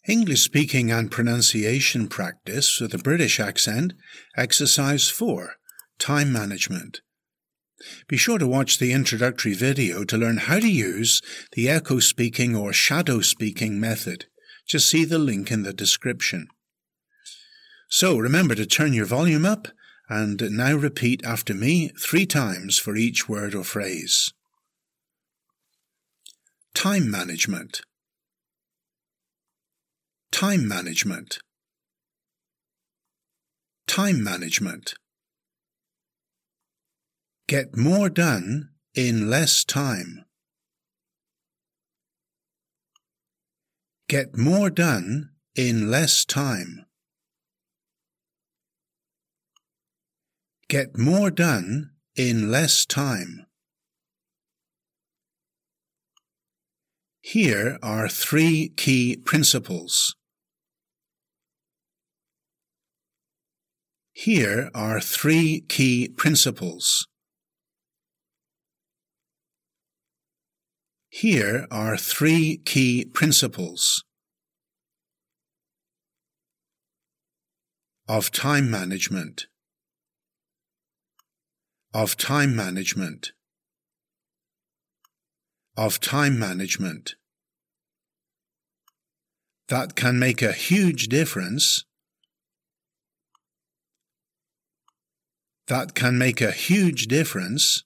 English speaking and pronunciation practice with a British accent, exercise 4, time management. Be sure to watch the introductory video to learn how to use the echo speaking or shadow speaking method. Just see the link in the description. So remember to turn your volume up and now repeat after me 3 times for each word or phrase. Time management. Time management. Time management. Get more done in less time. Get more done in less time. Get more done in less time. Here are 3 key principles. Here are 3 key principles. Here are 3 key principles of time management. Of time management. Of time management. That can make a huge difference. That can make a huge difference.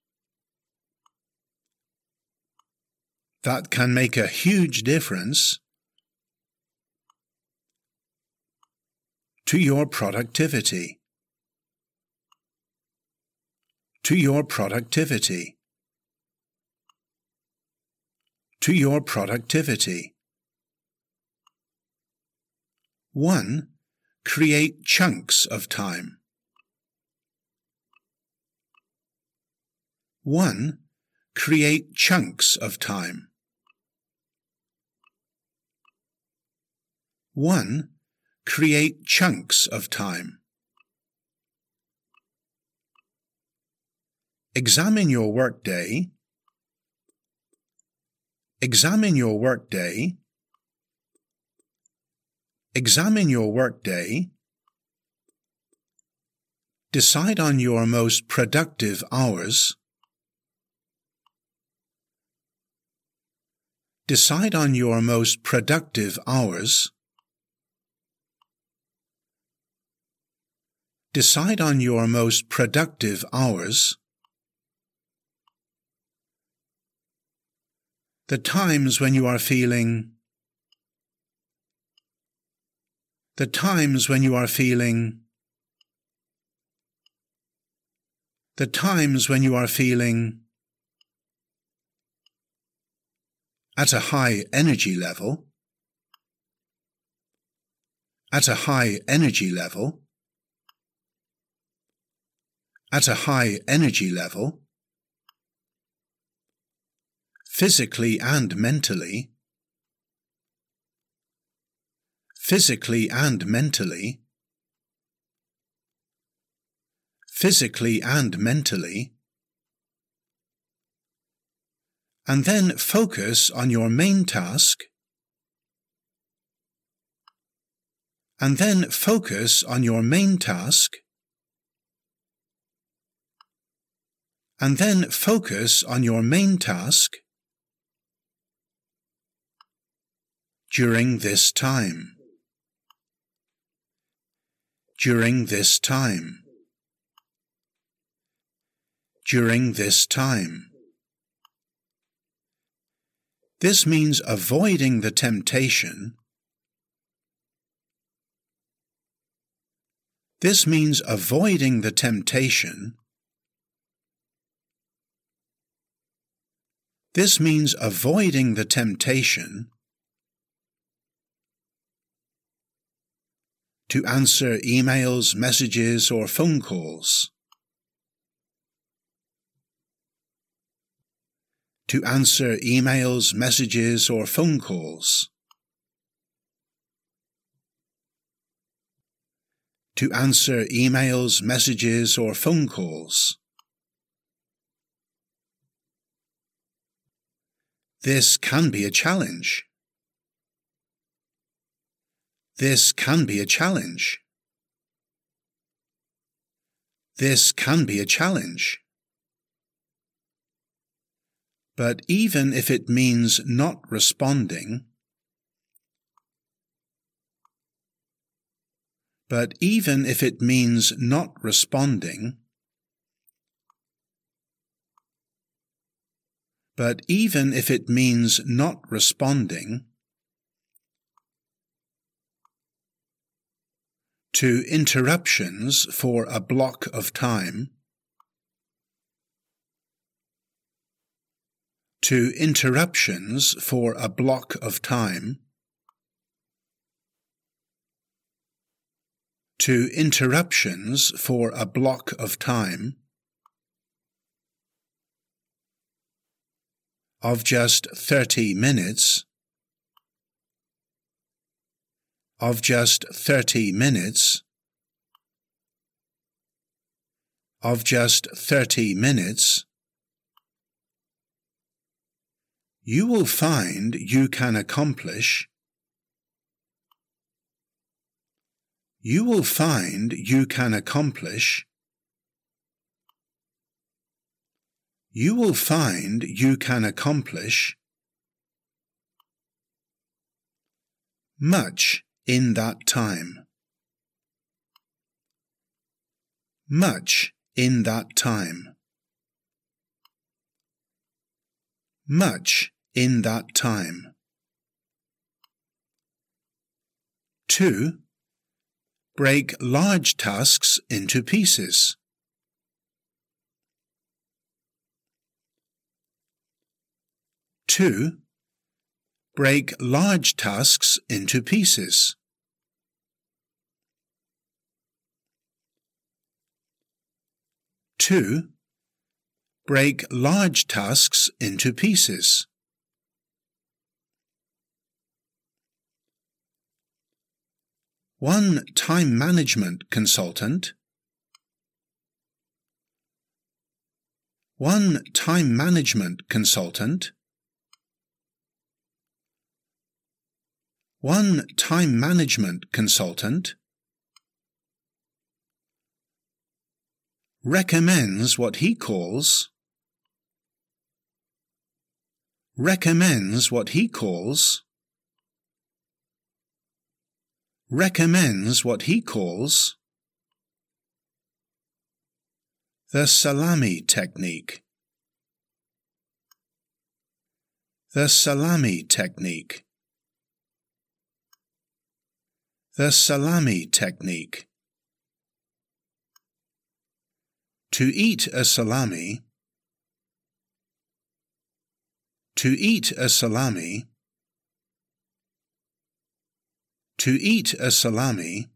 That can make a huge difference to your productivity. To your productivity. To your productivity. 1. Create chunks of time. 1. Create chunks of time. 1. Create chunks of time. Examine your workday. Examine your workday. Examine your workday. Decide on your most productive hours. Decide on your most productive hours. Decide on your most productive hours. The times when you are feeling. The times when you are feeling. The times when you are feeling at a high energy level. At a high energy level. At a high energy level. Physically and mentally. Physically and mentally. Physically and mentally. And then focus on your main task. And then focus on your main task. And then focus on your main task during this time. During this time. During this time. This means avoiding the temptation. This means avoiding the temptation. This means avoiding the temptation to answer emails, messages, or phone calls. To answer emails, messages, or phone calls. To answer emails, messages, or phone calls. This can be a challenge. This can be a challenge. This can be a challenge. But even if it means not responding, but even if it means not responding, but even if it means not responding, to interruptions for a block of time, to interruptions for a block of time, to interruptions for a block of time, of just 30 minutes, of just 30 minutes, of just 30 minutes, you will find you can accomplish, you will find you can accomplish, you will find you can accomplish much in that time, much in that time, much in that time. 2. Break large tasks into pieces. 2. Break large tasks into pieces. 2. Break large tasks into pieces. 1 time management consultant, 1 time management consultant, 1 time management consultant recommends what he calls recommends what he calls the salami technique. The salami technique. The salami technique. To eat a salami. To eat a salami. To eat a salami,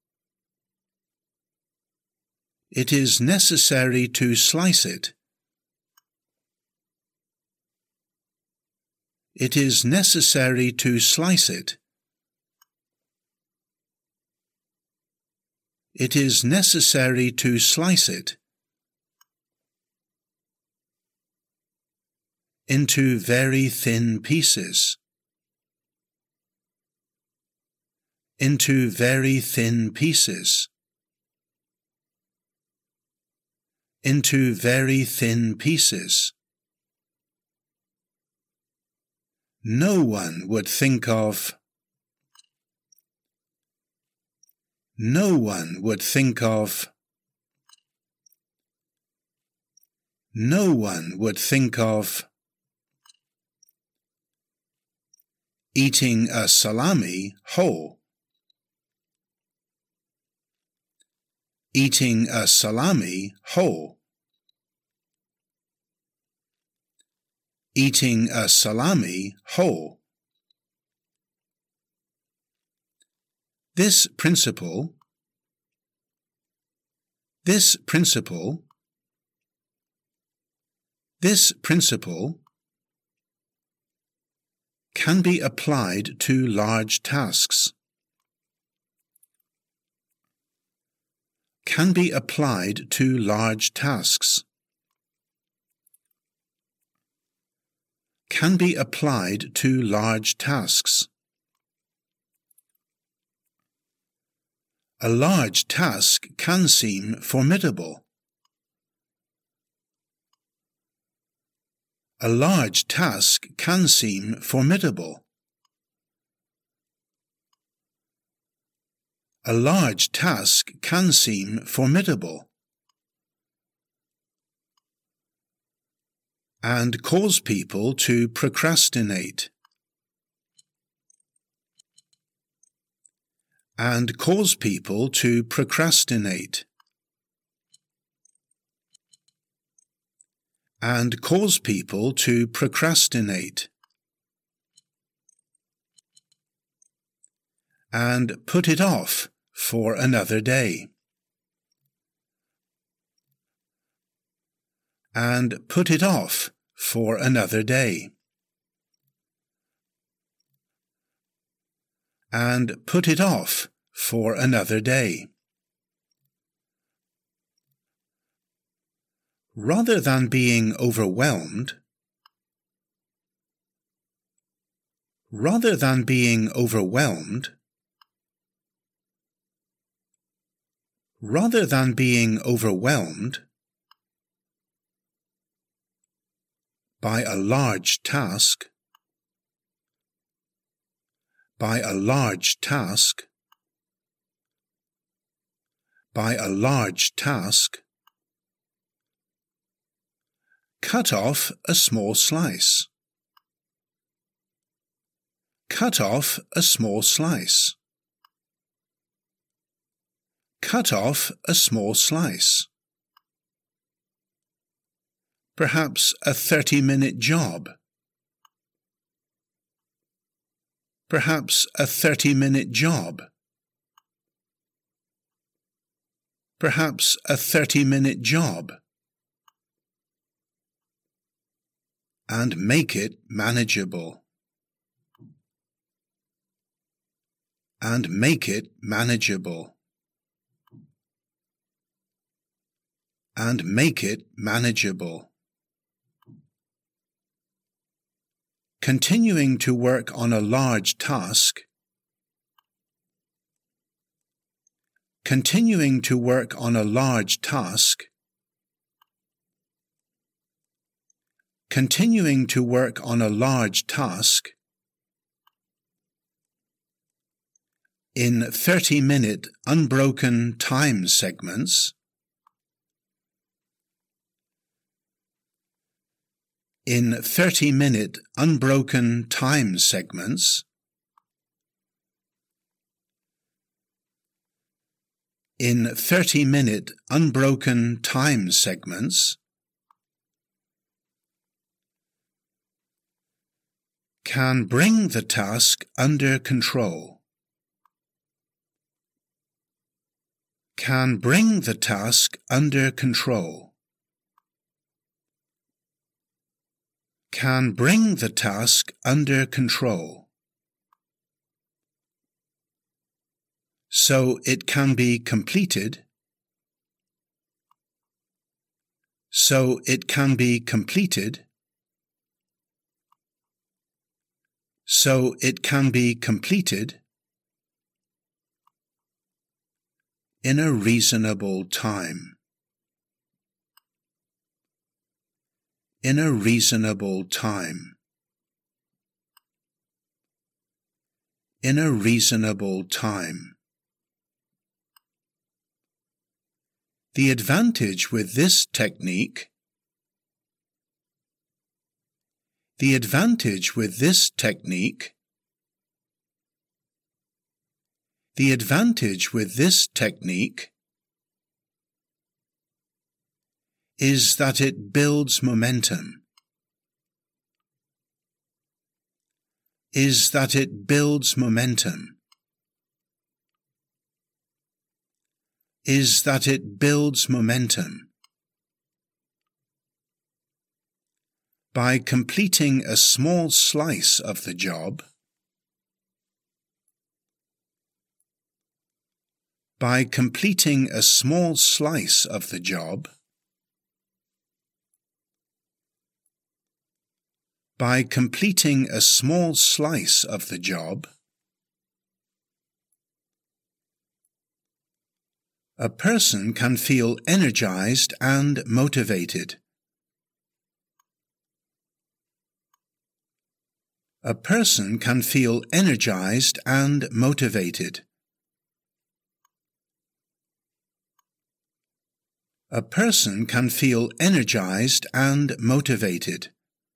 it is necessary to slice it. It is necessary to slice it. It is necessary to slice it into very thin pieces. Into very thin pieces. Into very thin pieces. No one would think of. No one would think of. No one would think of eating a salami whole. Eating a salami whole. Eating a salami whole. This principle can be applied to large tasks. Can be applied to large tasks. Can be applied to large tasks. A large task can seem formidable. A large task can seem formidable. A large task can seem formidable and cause people to procrastinate. And cause people to procrastinate. And cause people to procrastinate. And put it off for another day. And put it off for another day. And put it off for another day. Rather than being overwhelmed, rather than being overwhelmed, rather than being overwhelmed by a large task, by a large task, by a large task, cut off a small slice. Cut off a small slice. Cut off a small slice. Perhaps a 30-minute job. Perhaps a 30-minute job. Perhaps a 30-minute job. And make it manageable. And make it manageable. And make it manageable. Continuing to work on a large task. Continuing to work on a large task. Continuing to work on a large task in 30-minute unbroken time segments. In 30-minute unbroken time segments. In 30-minute unbroken time segments. Can bring the task under control. Can bring the task under control. Can bring the task under control. So it can be completed. So it can be completed. So it can be completed in a reasonable time. In a reasonable time. In a reasonable time. The advantage with this technique. The advantage with this technique. The advantage with this technique is that it builds momentum. Is that it builds momentum. Is that it builds momentum. By completing a small slice of the job. By completing a small slice of the job. By completing a small slice of the job. A person can feel energized and motivated. A person can feel energized and motivated. A person can feel energized and motivated.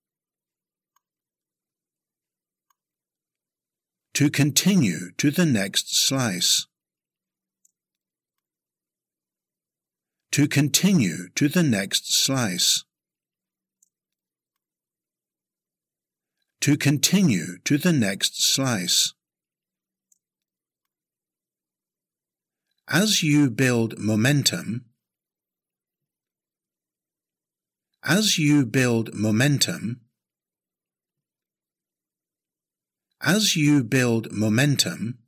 To continue to the next slice. To continue to the next slice. To continue to the next slice. As you build momentum, as you build momentum, as you build momentum,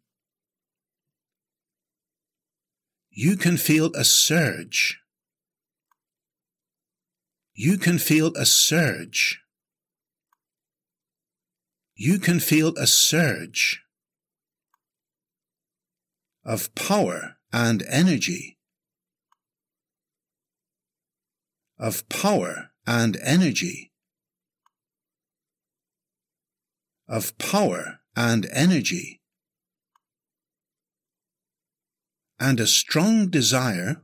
you can feel a surge. You can feel a surge. You can feel a surge of power and energy, of power and energy, of power and energy, and a strong desire,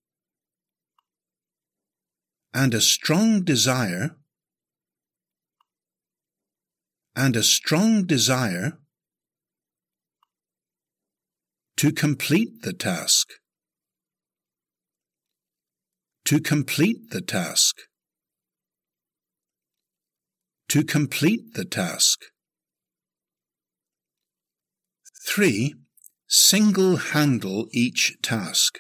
and a strong desire, and a strong desire to complete the task, to complete the task, to complete the task. 3. Single-handle each task.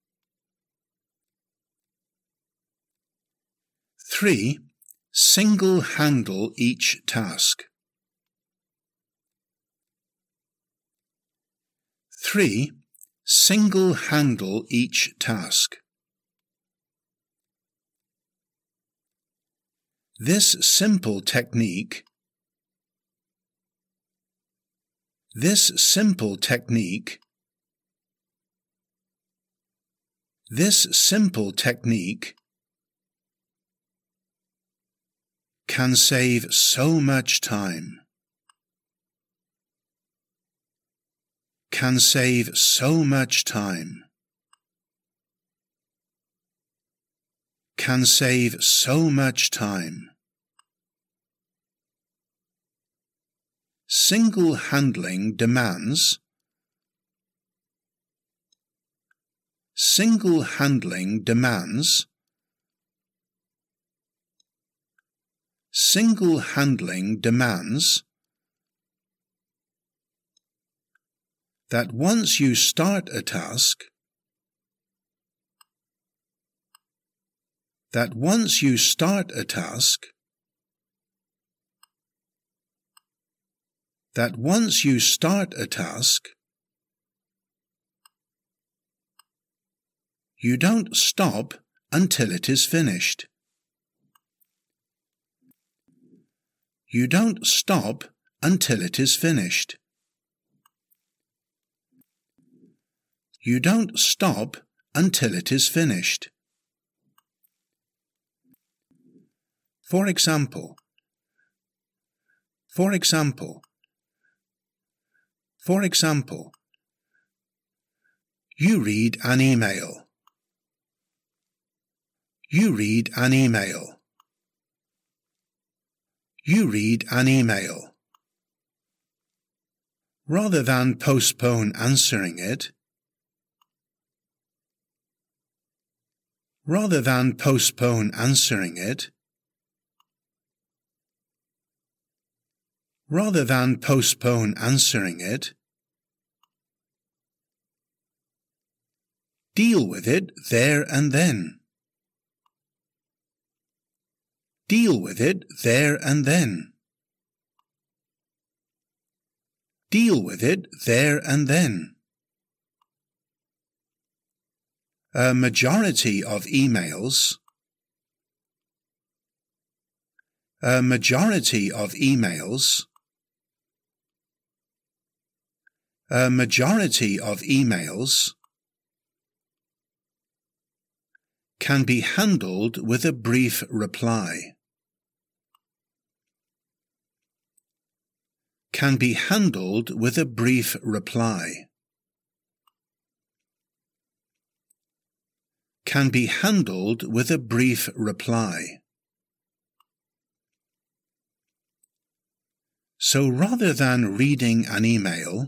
3. Single-handle each task. 3. Single-handle each task. This simple technique can save so much time. Can save so much time. Can save so much time. Single-handling demands. Single-handling demands. Single-handling demands that once you start a task, that once you start a task, that once you start a task, you don't stop until it is finished. You don't stop until it is finished. You don't stop until it is finished. For example, for example, for example, you read an email. You read an email. You read an email. Rather than postpone answering it, rather than postpone answering it, rather than postpone answering it, deal with it there and then. Deal with it there and then. Deal with it there and then. A majority of emails, a majority of emails, a majority of emails can be handled with a brief reply. Can be handled with a brief reply. Can be handled with a brief reply. So rather than reading an email,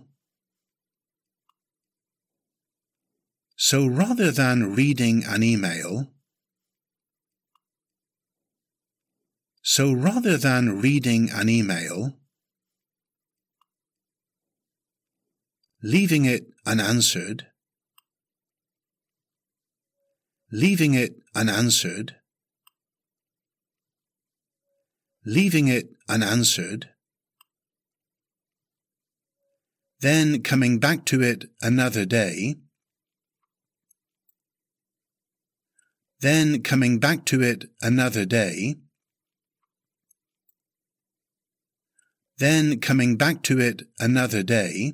So rather than reading an email, leaving it unanswered, leaving it unanswered, leaving it unanswered, then coming back to it another day, then coming back to it another day, then coming back to it another day,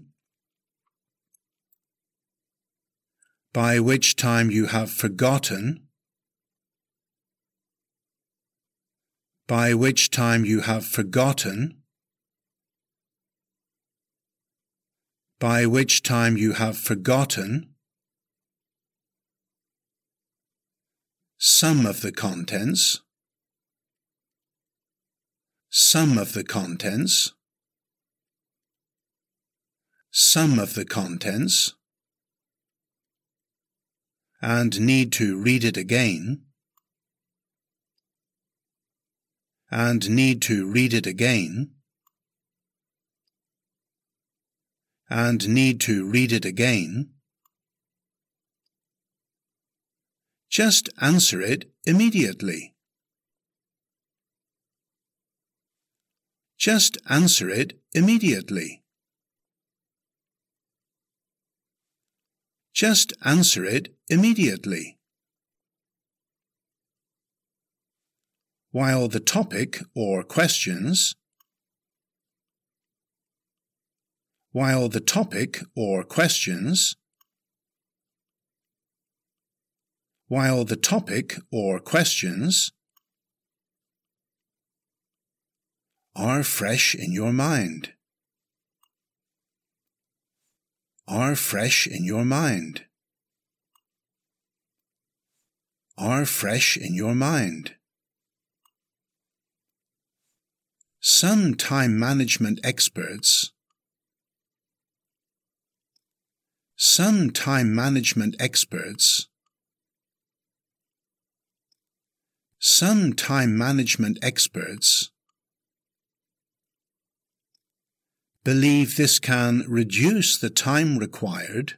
by which time you have forgotten, by which time you have forgotten, by which time you have forgotten some of the contents, some of the contents, some of the contents, and need to read it again, and need to read it again, and need to read it again, just answer it immediately. Just answer it immediately. Just answer it immediately. While the topic or questions While the topic or questions While the topic or questions are fresh in your mind, are fresh in your mind, are fresh in your mind. Some time management experts Some time management experts believe this can reduce the time required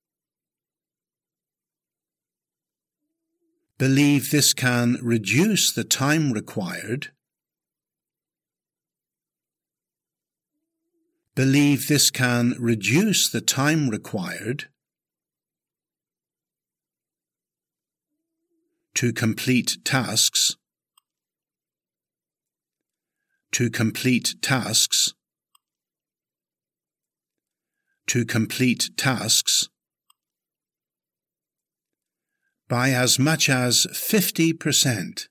Believe this can reduce the time required Believe this can reduce the time required to complete tasks, to complete tasks, to complete tasks by as much as 50%.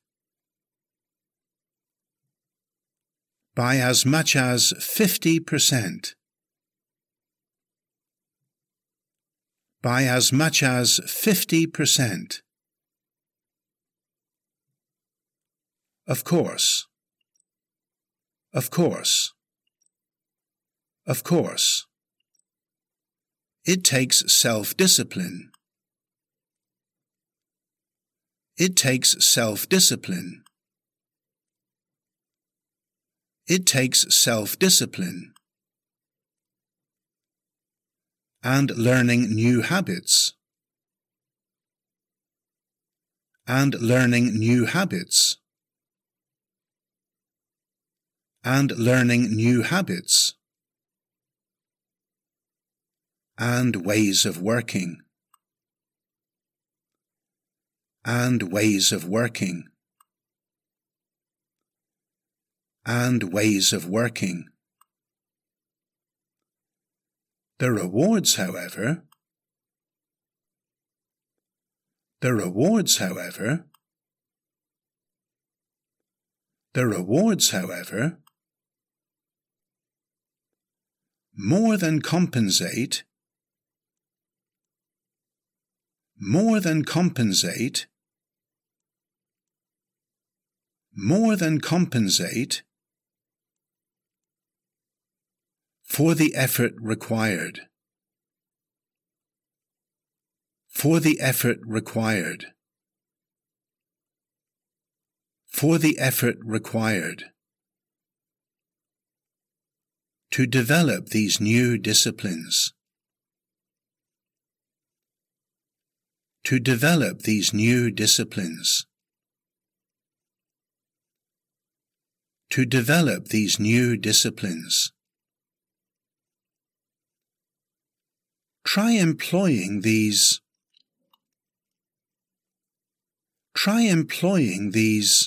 By as much as 50%. By as much as 50%. Of course. Of course. Of course. It takes self-discipline. It takes self-discipline. It takes self-discipline and learning new habits, and learning new habits, and learning new habits, and ways of working, and ways of working, and ways of working. The rewards, however, The rewards, however, more than compensate for the effort required. For the effort required to develop these new disciplines. To develop these new disciplines. To develop these new disciplines. Try employing these. Try employing these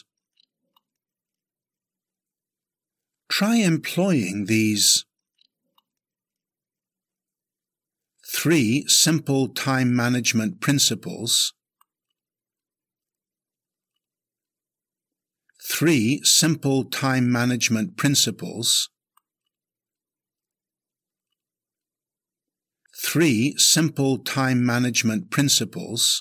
3 simple time management principles. 3 simple time management principles. 3 simple time management principles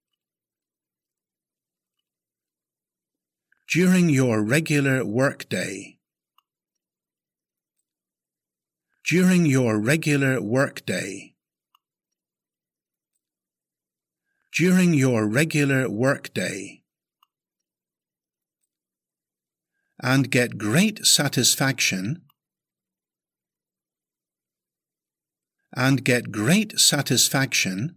during your regular workday. During your regular workday. During your regular workday. And get great satisfaction. And get great satisfaction.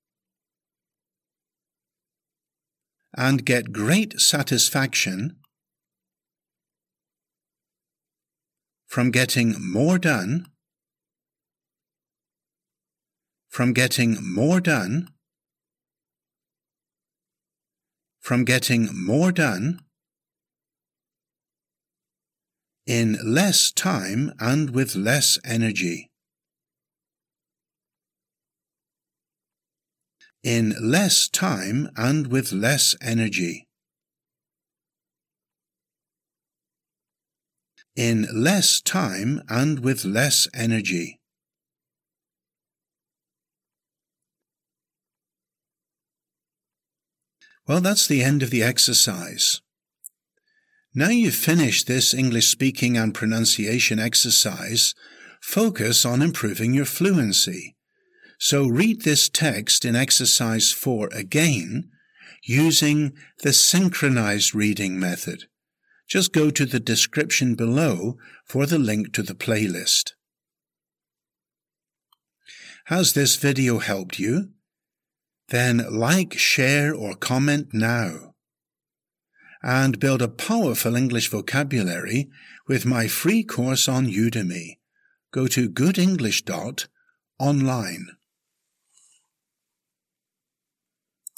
And get great satisfaction from getting more done. From getting more done. From getting more done in less time and with less energy. In less time and with less energy. In less time and with less energy. Well, that's the end of the exercise. Now you've finished this English speaking and pronunciation exercise, focus on improving your fluency. So read this text in exercise 4 again, using the synchronized reading method. Just go to the description below for the link to the playlist. Has this video helped you? Then like, share, or comment now. And build a powerful English vocabulary with my free course on Udemy. Go to goodenglish.online.